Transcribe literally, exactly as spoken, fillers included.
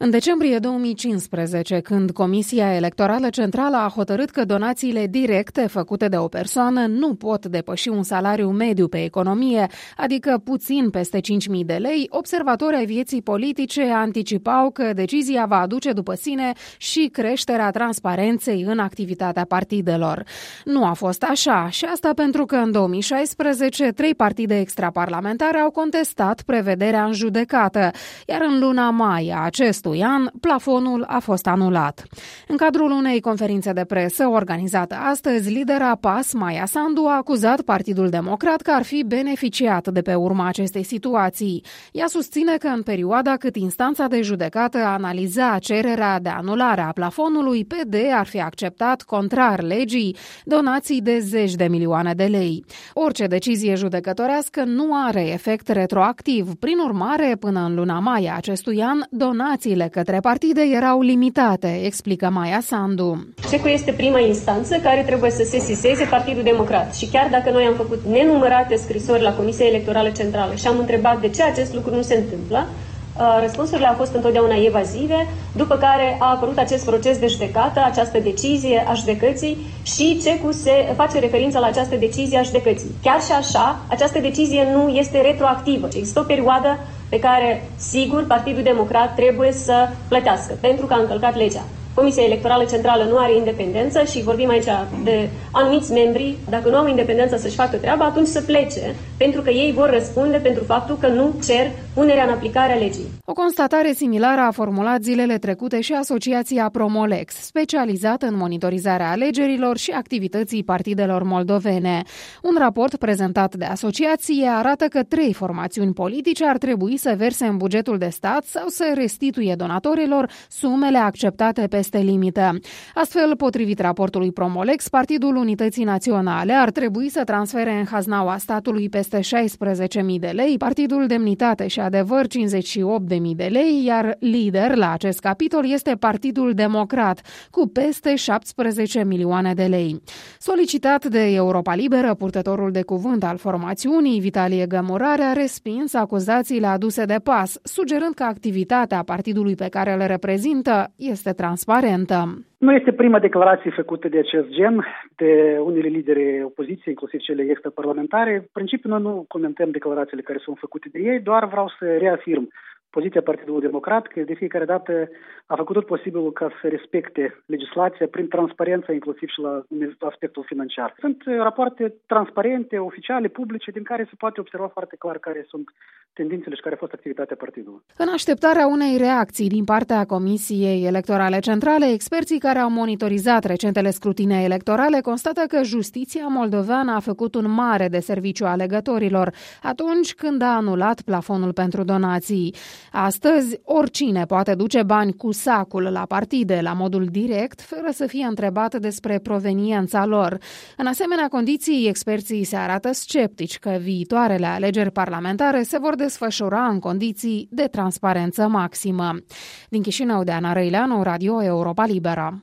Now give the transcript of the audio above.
În decembrie două mii cincisprezece, când Comisia Electorală Centrală a hotărât că donațiile directe făcute de o persoană nu pot depăși un salariu mediu pe economie, adică puțin peste cinci mii de lei, observatorii ai vieții politice anticipau că decizia va aduce după sine și creșterea transparenței în activitatea partidelor. Nu a fost așa și asta pentru că în două mii șaisprezece trei partide extraparlamentare au contestat prevederea în judecată, iar în luna mai a acestui an, plafonul a fost anulat. În cadrul unei conferințe de presă organizată astăzi, lidera P A S, Maia Sandu, a acuzat Partidul Democrat că ar fi beneficiat de pe urma acestei situații. Ea susține că în perioada cât instanța de judecată analiza cererea de anulare a plafonului, P D ar fi acceptat, contrar legii, donații de zeci de milioane de lei. Orice decizie judecătorească nu are efect retroactiv. Prin urmare, până în luna mai a acestui an, donațiile către partide erau limitate, explică Maia Sandu. C E C U este prima instanță care trebuie să sesizeze Partidul Democrat și chiar dacă noi am făcut nenumărate scrisori la Comisia Electorală Centrală și am întrebat de ce acest lucru nu se întâmplă, răspunsurile au fost întotdeauna evazive, după care a apărut acest proces de judecată, această decizie a judecății și C E C U se face referință la această decizie a judecății. Chiar și așa, această decizie nu este retroactivă. Există o perioadă pe care, sigur, Partidul Democrat trebuie să plătească pentru că a încălcat legea. Comisia Electorală Centrală nu are independență și vorbim aici de anumiți membri, dacă nu au independență să-și facă treaba, atunci să plece, pentru că ei vor răspunde pentru faptul că nu cer punerea în aplicare a legii. O constatare similară a formulat zilele trecute și Asociația Promolex, specializată în monitorizarea alegerilor și activității partidelor moldovene. Un raport prezentat de asociație arată că trei formațiuni politice ar trebui să verse în bugetul de stat sau să restituie donatorilor sumele acceptate peste limită. Astfel, potrivit raportului Promolex, Partidul Unității Naționale ar trebui să transfere în haznaua statului peste șaisprezece mii de lei, Partidul Demnitate și Adevăr cincizeci și opt de mii de lei, iar lider la acest capitol este Partidul Democrat, cu peste șaptesprezece milioane de lei. Solicitat de Europa Liberă, purtătorul de cuvânt al formațiunii, Vitalie Gămurare, a respins acuzațiile aduse de P A S, sugerând că activitatea partidului pe care îl reprezintă este transparentă. Nu este prima declarație făcută de acest gen de unele lideri opoziției, inclusiv cele extraparlamentare. În principiu, noi nu comentăm declarațiile care sunt făcute de ei, doar vreau să reafirm poziția Partidului Democrat, că de fiecare dată a făcut tot posibilul ca să respecte legislația prin transparență, inclusiv și la aspectul financiar. Sunt rapoarte transparente, oficiale, publice, din care se poate observa foarte clar care sunt tendințele și care a fost activitatea partidului. În așteptarea unei reacții din partea Comisiei Electorale Centrale, experții care au monitorizat recentele scrutine electorale constată că justiția moldoveană a făcut un mare deserviciu alegătorilor atunci când a anulat plafonul pentru donații. Astăzi, oricine poate duce bani cu sacul la partide la modul direct, fără să fie întrebat despre proveniența lor. În asemenea condiții, experții se arată sceptici că viitoarele alegeri parlamentare se vor desfășura în condiții de transparență maximă. Din Chișinău, Deana Răileanu, Radio Europa Liberă.